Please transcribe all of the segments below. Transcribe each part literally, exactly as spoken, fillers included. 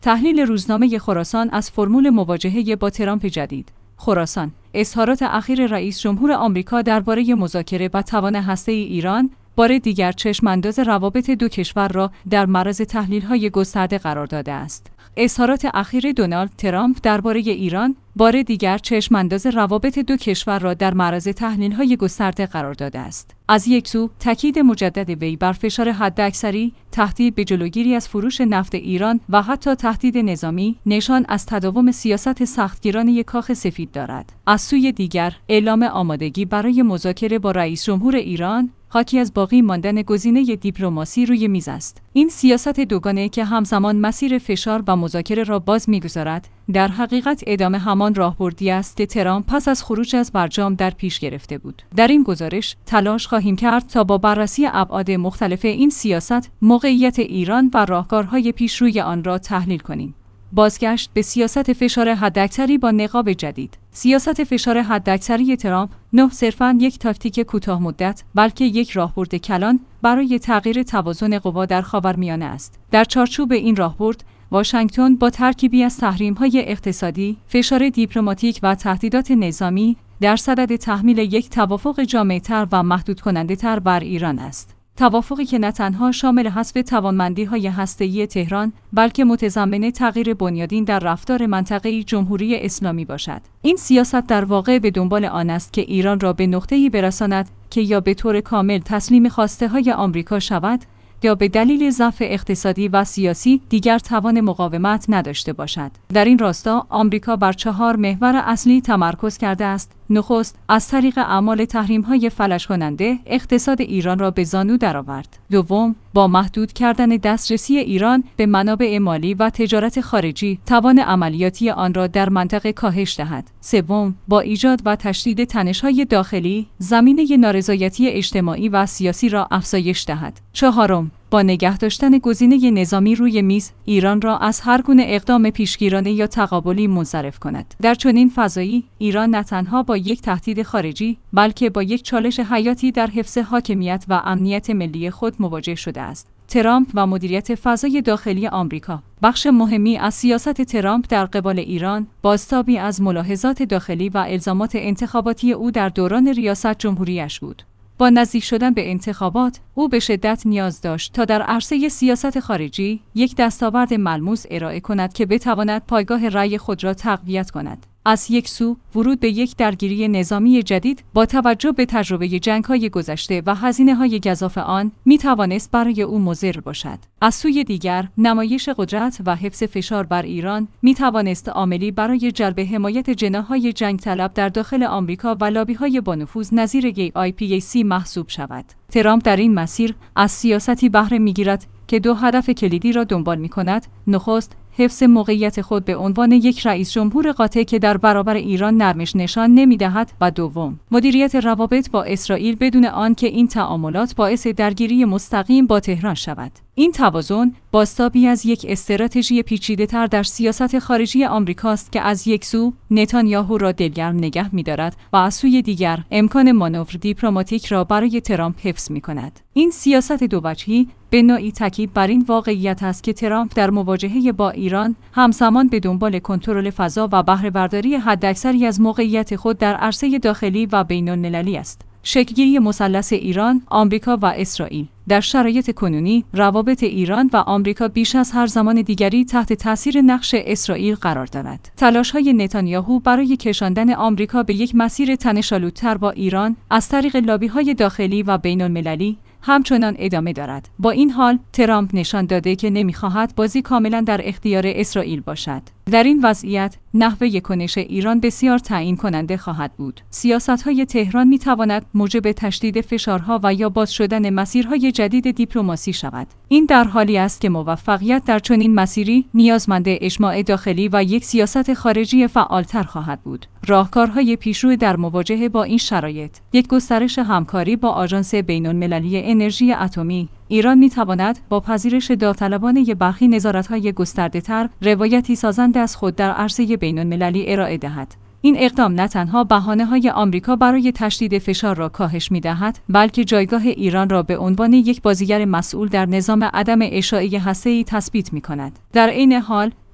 تحلیل روزنامه خراسان از فرمول مواجهه با ترامپ جدید. خراسان: اظهارات اخیر رئیس جمهور آمریکا درباره مذاکره و توان هسته‌ای ایران بار دیگر چشم‌انداز روابط دو کشور را در معرض تحلیل‌های گسترده قرار داده است. اظهارات اخیر دونالد ترامپ درباره ایران بار دیگر چشم‌انداز روابط دو کشور را در معرض تحلیل‌های گسترده قرار داده است. از یک سو، تاکید مجدد وی بر فشار حداکثری، تهدید به جلوگیری از فروش نفت ایران و حتی تهدید نظامی، نشان از تداوم سیاست سختگیرانه کاخ سفید دارد. از سوی دیگر، اعلام آمادگی برای مذاکره با رئیس جمهور ایران حاکی از باقی ماندن گزینه دیپلماسی روی میز است. این سیاست دوگانه که همزمان مسیر فشار و مذاکره را باز می‌گذارد، در حقیقت ادامه همان راهبردی است که ترامپ پس از خروج از برجام در پیش گرفته بود. در این گزارش تلاش خواهیم کرد تا با بررسی ابعاد مختلف این سیاست، موقعیت ایران و راهکارهای پیشروی آن را تحلیل کنیم. بازگشت به سیاست فشار حداکثری با نقاب جدید. سیاست فشار حداکثری ترامپ نه صرفاً یک تاکتیک کوتاه مدت، بلکه یک راهبرد کلان برای تغییر توازن قوا در خاورمیانه است. در چارچوب این راهبرد، واشنگتن با ترکیبی از تحریم‌های اقتصادی، فشار دیپلماتیک و تهدیدات نظامی در صدد تحمیل یک توافق جامع‌تر و محدود کننده‌تر بر ایران است. توافقی که نه تنها شامل حذف توانمندی‌های هسته‌ای تهران، بلکه متضمن تغییر بنیادین در رفتار منطقه جمهوری اسلامی باشد. این سیاست در واقع به دنبال آن است که ایران را به نقطه‌ای برساند که یا به طور کامل تسلیم خواسته‌های آمریکا شود، یا به دلیل ضعف اقتصادی و سیاسی دیگر توان مقاومت نداشته باشد. در این راستا آمریکا بر چهار محور اصلی تمرکز کرده است. نخست، از طریق اعمال تحریم‌های فلج کننده اقتصاد ایران را به زانو درآورد. دوم، با محدود کردن دسترسی ایران به منابع مالی و تجارت خارجی توان عملیاتی آن را در منطقه کاهش دهد. سوم، با ایجاد و تشدید تنش‌های داخلی زمینه نارضایتی اجتماعی و سیاسی را افزایش دهد. چهارم، با نگه داشتن گزینه نظامی روی میز، ایران را از هر گونه اقدام پیشگیرانه یا تقابلی منصرف کند. در چنین فضایی، ایران نه تنها با یک تهدید خارجی، بلکه با یک چالش حیاتی در حفظ حاکمیت و امنیت ملی خود مواجه شده است. ترامپ و مدیریت فضای داخلی آمریکا. بخش مهمی از سیاست ترامپ در قبال ایران، بازتابی از ملاحظات داخلی و الزامات انتخاباتی او در دوران ریاست جمهوریش بود. با نزدیک شدن به انتخابات، او به شدت نیاز داشت تا در عرصه سیاست خارجی یک دستاورد ملموس ارائه کند که بتواند پایگاه رأی خود را تقویت کند. از یک سو، ورود به یک درگیری نظامی جدید با توجه به تجربه جنگ‌های گذشته و هزینه‌های گزاف آن می‌توانست برای او مضر باشد. از سوی دیگر، نمایش قدرت و حفظ فشار بر ایران می‌توانست عاملی برای جلب حمایت جناح‌های جنگ طلب در داخل آمریکا و لابی‌های با نفوذ نظیر گی آی پی ای سی محسوب شود. ترامپ در این مسیر از سیاستی بهره می‌گیرد که دو هدف کلیدی را دنبال می‌کند. نخست، حفظ موقعیت خود به عنوان یک رئیس جمهور قاطع که در برابر ایران نرمش نشان نمی‌دهد و دوم، مدیریت روابط با اسرائیل بدون آنکه این تعاملات باعث درگیری مستقیم با تهران شود. این توازن بازتابی از یک استراتژی پیچیده‌تر در سیاست خارجی آمریکاست که از یک سو نتانیاهو را دلگرم نگه می‌دارد و از سوی دیگر امکان مانور دیپلماتیک را برای ترامپ حفظ می‌کند. این سیاست دووجهی به نوعی تاکید بر این واقعیت است که ترامپ در مواجهه با ایران همزمان به دنبال کنترل فضا و بهره برداری حداکثری از موقعیت خود در عرصه داخلی و بین‌المللی است. شکل‌گیری مثلث ایران، آمریکا و اسرائیل. در شرایط کنونی، روابط ایران و آمریکا بیش از هر زمان دیگری تحت تاثیر نقش اسرائیل قرار دارد. تلاش‌های نتانیاهو برای کشاندن آمریکا به یک مسیر تنش‌آلودتر با ایران از طریق لابی‌های داخلی و بین‌المللی همچنان ادامه دارد. با این حال، ترامپ نشان داده که نمی‌خواهد بازی کاملاً در اختیار اسرائیل باشد. در این وضعیت، نحوه کنش ایران بسیار تعیین کننده خواهد بود. سیاست‌های تهران می‌تواند موجب تشدید فشارها و یا باز شدن مسیرهای جدید دیپلماسی شود. این در حالی است که موفقیت در چنین مسیری نیازمند اجماع داخلی و یک سیاست خارجی فعالتر خواهد بود. راهکارهای پیشرو در مواجهه با این شرایط: یک گسترش همکاری با آژانس بین‌المللی انرژی اتمی. ایران می‌تواند با پذیرش داوطلبانه برخی نظارت‌های گسترده‌تر روایتی سازنده از خود در عرصه بین‌المللی ارائه دهد. این اقدام نه تنها بهانه‌های آمریکا برای تشدید فشار را کاهش می‌دهد، بلکه جایگاه ایران را به عنوان یک بازیگر مسئول در نظام عدم اشاعه هسته‌ای تثبیت می‌کند. در عین حال،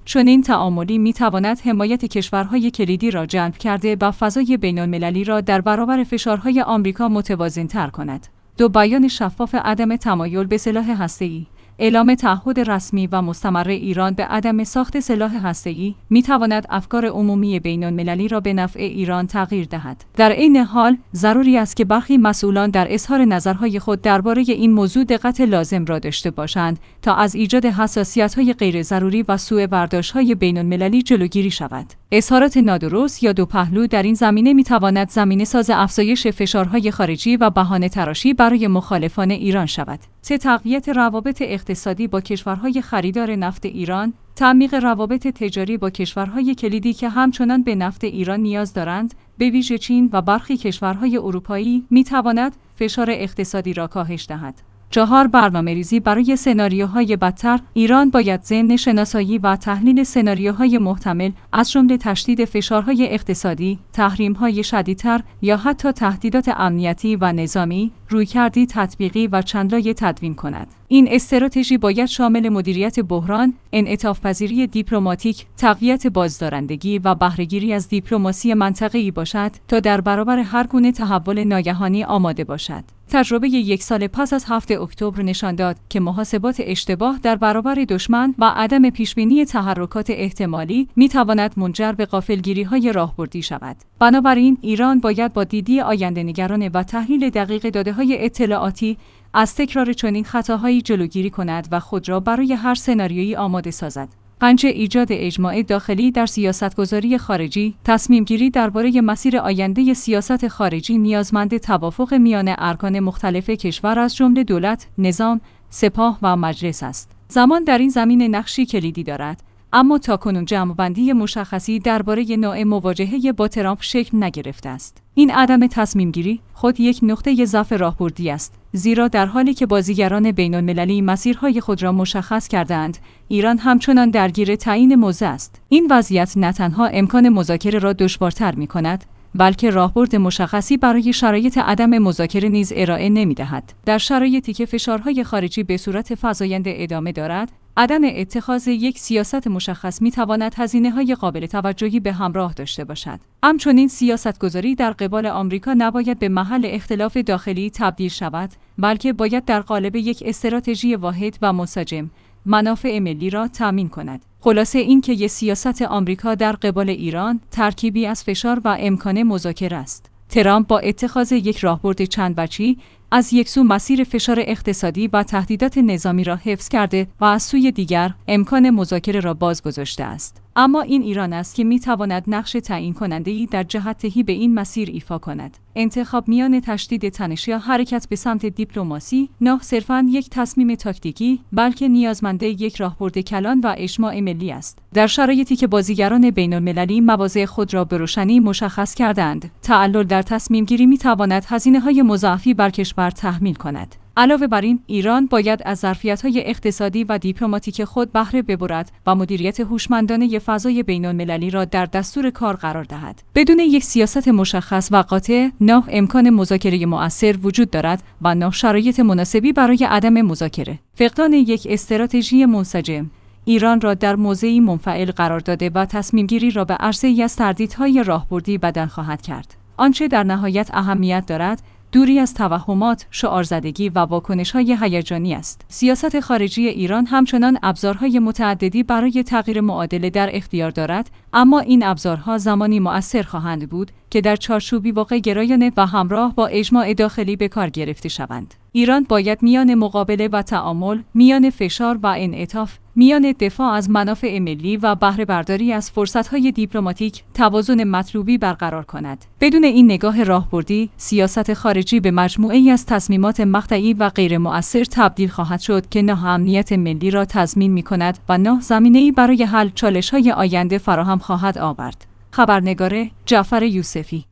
چنین تعاملی می‌تواند حمایت کشورهای کلیدی را جلب کرده و فضای بین‌المللی را در برابر فشارهای آمریکا متوازن‌تر کند. دو بیان شفاف عدم تمایل به سلاح هسته‌ای، اعلام تعهد رسمی و مستمر ایران به عدم ساخت سلاح هسته‌ای می‌تواند افکار عمومی بین‌المللی را به نفع ایران تغییر دهد. در عین حال، ضروری است که برخی مسئولان در اظهار نظرهای خود درباره این موضوع دقت لازم را داشته باشند تا از ایجاد حساسیت‌های غیر ضروری و سوء برداشت‌های بین‌المللی جلوگیری شود. اظهارات نادرست یا دوپهلو در این زمینه می‌تواند زمینه‌ساز افزایش فشارهای خارجی و بهانه‌تراشی برای مخالفان ایران شود. سه تقویت روابط اقتصادی با کشورهای خریدار نفت ایران، تعمیق روابط تجاری با کشورهای کلیدی که همچنان به نفت ایران نیاز دارند، به ویژه چین و برخی کشورهای اروپایی، می‌تواند فشار اقتصادی را کاهش دهد. چهار برنامه‌ریزی برای سناریوهای بدتر. ایران باید ضمن شناسایی و تحلیل سناریوهای محتمل از جمله تشدید فشارهای اقتصادی، تحریم‌های شدیدتر یا حتی تهدیدات امنیتی و نظامی، رویکردی تطبیقی و چندلایه تدوین کند. این استراتژی باید شامل مدیریت بحران، انعطاف‌پذیری دیپلماتیک، تقویت بازدارندگی و بهره‌گیری از دیپلماسی منطقه‌ای باشد تا در برابر هر گونه تحول ناگهانی آماده باشد. تجربه یک سال پس از هفتم اکتبر نشان داد که محاسبات اشتباه در برابر دشمن و عدم پیشبینی تحرکات احتمالی می‌تواند منجر به غافلگیری‌های راهبردی شود. بنابراین ایران باید با دیدی آینده‌نگرانه و تحلیل دقیق داده‌های اطلاعاتی از تکرار چنین خطاهایی جلوگیری کند و خود را برای هر سناریویی آماده سازد. پنج ایجاد اجماع داخلی در سیاستگذاری خارجی. تصمیم‌گیری درباره مسیر آینده سیاست خارجی نیازمند توافق میان ارکان مختلف کشور از جمله دولت، نظام، سپاه و مجلس است. زمان در این زمینه نقشی کلیدی دارد، اما تاکنون جمع‌بندی مشخصی درباره نوع مواجهه با ترامپ شکل نگرفته است. این عدم تصمیم‌گیری خود یک نقطه ضعف راهبردی است، زیرا در حالی که بازیگران بین‌المللی مسیرهای خود را مشخص کردند، ایران همچنان درگیر تعیین موضع است. این وضعیت نه تنها امکان مذاکره را دشوارتر می‌کند، بلکه راهبرد مشخصی برای شرایط عدم مذاکره نیز ارائه نمی‌دهد. در شرایطی که فشارهای خارجی به صورت فزاینده ادامه دارد، عدم اتخاذ یک سیاست مشخص می‌تواند هزینه‌های قابل توجهی به همراه داشته باشد. همچنین سیاستگذاری در قبال آمریکا نباید به محل اختلاف داخلی تبدیل شود، بلکه باید در قالب یک استراتژی واحد و منسجم منافع ملی را تامین کند. خلاصه این که یک سیاست آمریکا در قبال ایران ترکیبی از فشار و امکان مذاکره است. ترامپ با اتخاذ یک راهبرد چند وجهی از یک سو مسیر فشار اقتصادی و تهدیدات نظامی را حفظ کرده و از سوی دیگر امکان مذاکره را باز گذاشته است. اما این ایران است که می‌تواند نقش تعیین کننده‌ای در جهت‌دهی به این مسیر ایفا کند. انتخاب میان تشدید تنش یا حرکت به سمت دیپلماسی نه صرفاً یک تصمیم تاکتیکی، بلکه نیازمند یک راهبرد کلان و اجماع ملی است. در شرایطی که بازیگران بین‌المللی مواضع خود را به روشنی مشخص کردند، تعلل در تصمیم‌گیری می‌تواند هزینه‌های مضاعفی بر کشور تحمیل کند. علاوه بر این، ایران باید از ظرفیت‌های اقتصادی و دیپلماتیک خود بهره ببرد و مدیریت هوشمندانه فضای بین‌المللی را در دستور کار قرار دهد. بدون یک سیاست مشخص و قاطع، نه امکان مذاکره مؤثر وجود دارد و نه شرایط مناسبی برای عدم مذاکره. فقدان یک استراتژی منسجم ایران را در موضعی منفعل قرار داده و تصمیم‌گیری را به عرصه‌ای از تردیدهای راهبردی بدل خواهد کرد. آنچه در نهایت اهمیت دارد، دوری از توهمات، شعارزدگی و واکنش‌های هیجانی است. سیاست خارجی ایران همچنان ابزارهای متعددی برای تغییر معادله در اختیار دارد، اما این ابزارها زمانی مؤثر خواهند بود که در چارچوبی واقع گرایانه و همراه با اجماع داخلی به کار گرفته شوند. ایران باید میان مقابله و تعامل، میان فشار و انعطاف، میان دفاع از منافع ملی و بهره برداری از فرصت‌های دیپلماتیک توازن مطلوبی برقرار کند. بدون این نگاه راهبردی، سیاست خارجی به مجموعه‌ای از تصمیمات مقطعی و غیر مؤثر تبدیل خواهد شد که نه امنیت ملی را تضمین می‌کند و نه زمینه‌ای برای حل چالش‌های آینده فراهم خواهد آورد. خبرنگار جعفر یوسفی.